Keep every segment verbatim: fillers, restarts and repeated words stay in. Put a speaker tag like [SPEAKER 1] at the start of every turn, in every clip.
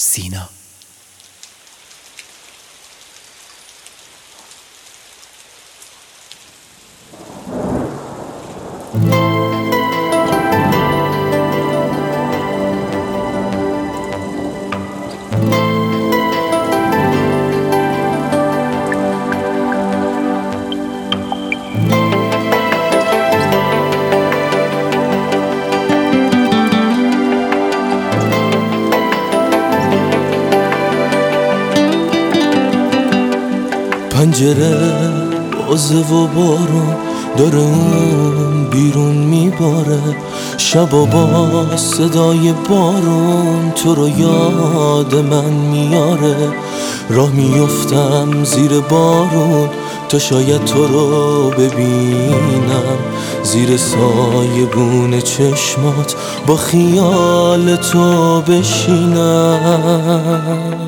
[SPEAKER 1] سینا.
[SPEAKER 2] پنجره بازه و بارون داره اون بیرون میباره، شبا با صدای بارون تو رو یاد من میاره. راه میفتم زیر بارون تا شاید تو رو ببینم، زیر سایه بون چشمات با خیال تو بشینم.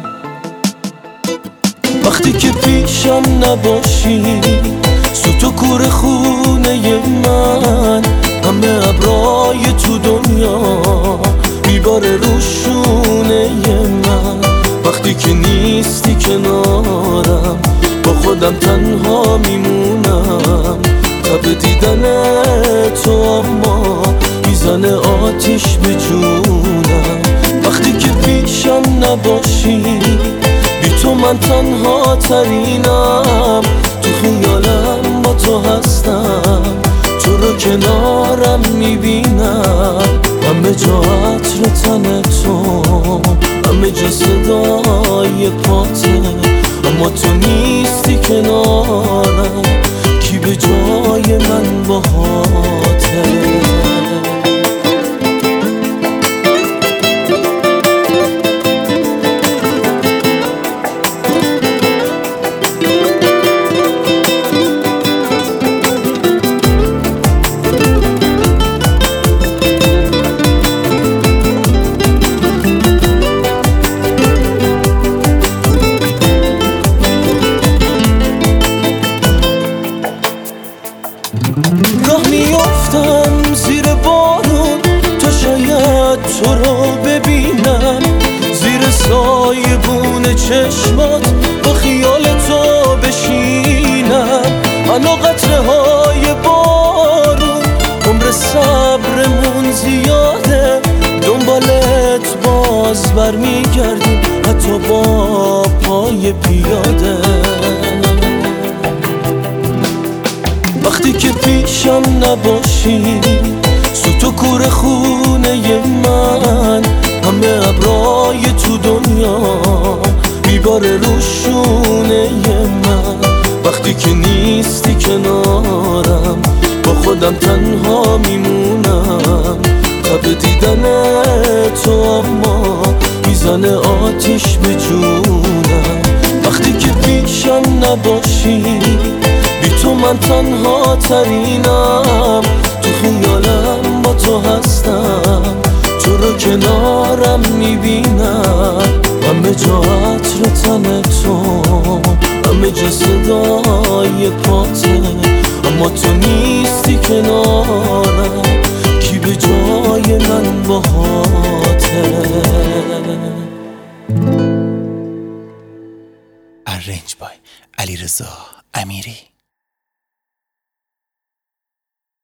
[SPEAKER 2] وقتی که پیشم نباشی سوت و کور خونه من، همه ابرای تو دنیا میباره روشونه من. وقتی که نیستی کنارم با خودم تنها میمونم، تب دیدن تو اما میزنه آتیش به جونم. وقتی که پیشم نباشی بی تو من تنها ترینم، تو خیالم با تو هستم، تو رو کنارم میبینم. همه جا عطر تن تو، همه جا صدای پاته، اما تو نیستی کنارم، کی به جای من باهاته. راه میافتم زیر بارون تا شاید تو رو ببینم، زیر سایه بون چشمات با خیال تو بشینم. منو قطره های بارون عمر صبرمون زیاده، دنبالت باز برمیگردیم حتی با پای پیاده. وقتی که پیشم نباشی سوت و کور خونه من، همه ابرای تو دنیا میباره روشونه من. وقتی که نیستی کنارم با خودم تنها میمونم، تب دیدن تو اما میزنه آتیش به جونم. وقتی که پیشم نباشی بی تو من تنها ترینم، تو خیالم با تو هستم، تو رو کنارم میبینم. همه جا عطر تن تو، همه جا صدای پاته، اما تو نیستی کنارم، کی به جای من باهاته.
[SPEAKER 1] ارنج بای علیرضا امیری.